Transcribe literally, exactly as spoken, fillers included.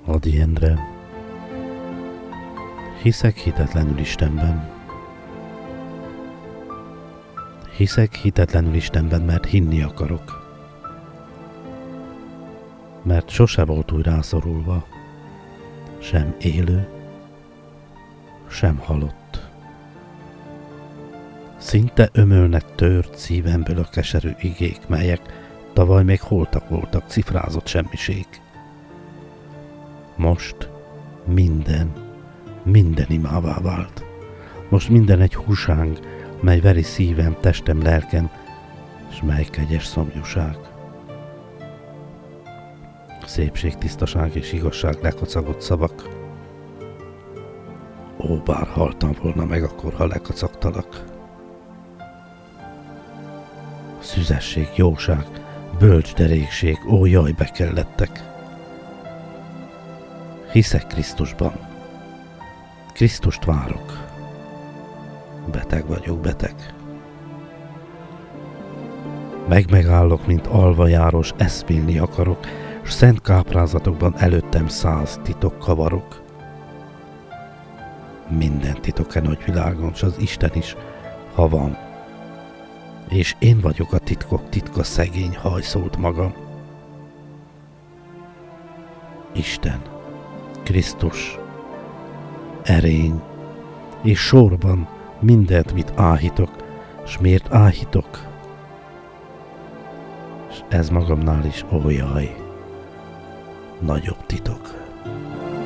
Ady Endre. Hiszek hitetlenül Istenben. Hiszek hitetlenül Istenben, mert hinni akarok. Mert sose volt úgy rászorulva, sem élő, sem halott. Szinte ömölnek tört szívemből a keserű igék, melyek tavaly még holtak voltak, cifrázott semmiség. Most minden, minden imává vált. Most minden egy húsáng, mely veri szívem, testem, lelkem, s mely kegyes szomjúság. Szépség, tisztaság és igazság lekacagott szavak. Ó, bár haltam volna meg akkor, ha lekacagtalak. Szüzesség, jóság, bölcs derékség, ó, jaj, bekellettek. Hiszek Krisztusban. Krisztust várok. Beteg vagyok, beteg. Megmegállok, mint alvajárós, eszmélni akarok, s szent káprázatokban előttem száz titok kavarok. Minden titok e nagy világon, s az Isten is, ha van. És én vagyok a titkok titka, szegény, hajszolt magam. Isten, Krisztus, erény, és sorban mindent, mit áhítok, s miért áhítok. És ez magamnál is, ó jaj, nagyobb titok.